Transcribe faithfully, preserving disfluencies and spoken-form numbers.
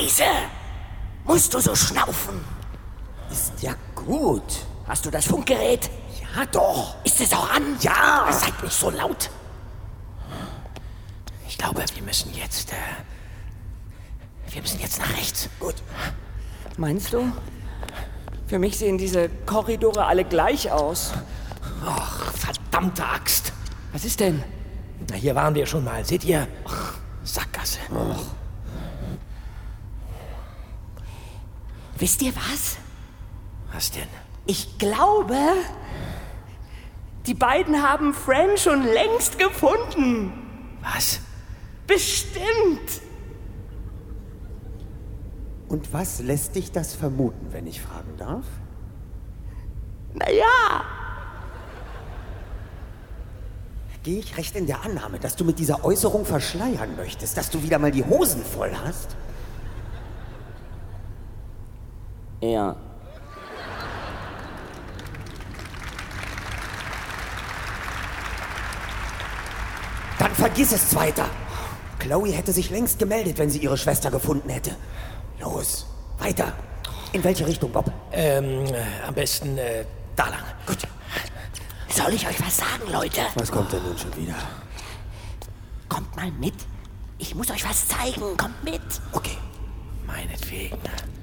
Scheiße! Musst du so schnaufen? Ist ja gut. Hast du das Funkgerät? Ja, doch. Ist es auch an? Ja. Seid nicht so laut. Ich glaube, wir müssen jetzt... Äh, wir müssen jetzt nach rechts. Gut. Meinst du? Für mich sehen diese Korridore alle gleich aus. Ach, verdammte Axt. Was ist denn? Na, hier waren wir schon mal. Seht ihr? Ach, Sackgasse. Oh. Wisst ihr was? Was denn? Ich glaube, die beiden haben Fran schon längst gefunden. Was? Bestimmt. Und was lässt dich das vermuten, wenn ich fragen darf? Naja. Gehe ich recht in der Annahme, dass du mit dieser Äußerung verschleiern möchtest, dass du wieder mal die Hosen voll hast? Ja. Dann vergiss es, Zweiter. Chloe hätte sich längst gemeldet, wenn sie ihre Schwester gefunden hätte. Los, weiter. In welche Richtung, Bob? Ähm, äh, am besten äh, da lang. Gut. Soll ich euch was sagen, Leute? Was kommt denn nun schon wieder? Kommt mal mit. Ich muss euch was zeigen. Kommt mit. Okay. Meinetwegen.